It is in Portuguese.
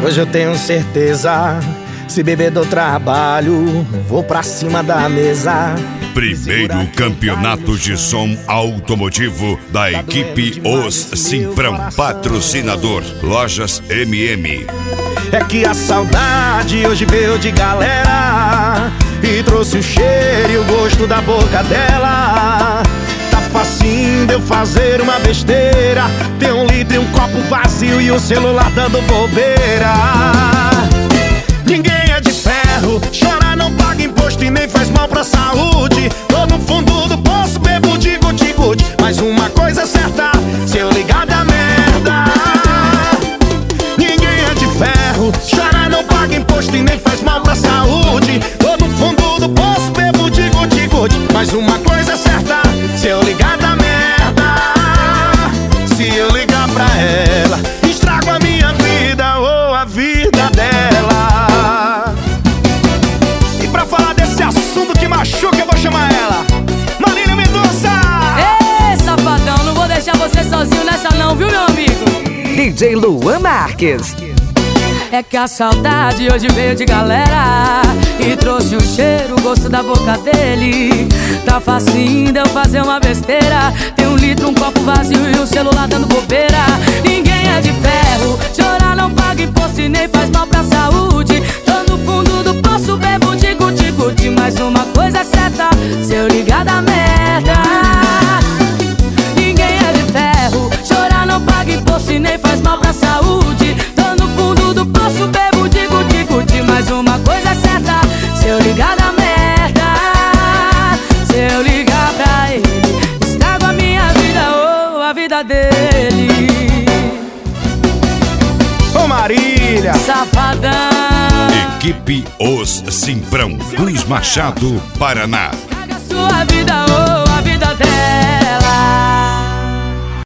Hoje eu tenho certeza, se beber do trabalho, vou pra cima da mesa. Primeiro campeonato de som automotivo da equipe Os Simprão. Patrocinador Lojas MM. É que a saudade hoje veio de galera e trouxe o cheiro e o gosto da boca dela. Tá facinho de eu fazer uma besteira, ter um litro e um copo vazio e o celular dando bobeira. Ninguém é de ferro, chorar não paga imposto e nem faz mal pra saúde. Tô no fundo do poço, bebo de guti-guti, mas uma coisa é certa, se eu ligar da merda. Ninguém é de ferro, chorar não paga imposto e nem faz mal pra saúde. Tô no fundo do poço, bebo de guti-guti, mas uma coisa é certa, se eu ligar da merda. Se eu ligar pra ela, estrago a minha vida ou a vida dela. E pra falar desse assunto que machuca, eu vou chamar ela, Marília Mendonça. Ei, safadão, não vou deixar você sozinho nessa não, viu, meu amigo? DJ Luan Marques. É que a saudade hoje veio de galera e trouxe o cheiro, o gosto da boca dele. Tá facinho de eu fazer uma besteira, tem um litro, um copo vazio e o celular dando bobeira. Ninguém é de ferro, chorar não paga imposto e nem faz mal pra saúde. Tô no fundo do poço, bebo de guti-guti, mas uma coisa é certa, se eu ligar da merda. Ninguém é de ferro, chorar não paga imposto e nem faz mal pra saúde. Tô no fundo do poço, bebo de guti-guti, mas uma coisa é certa, se eu ligar da merda. Se eu ligar pra ele, estrago a minha vida ou a vida dele. Ô Marília, Safadão. Equipe Os Simprão, Cruz Machado, Paraná.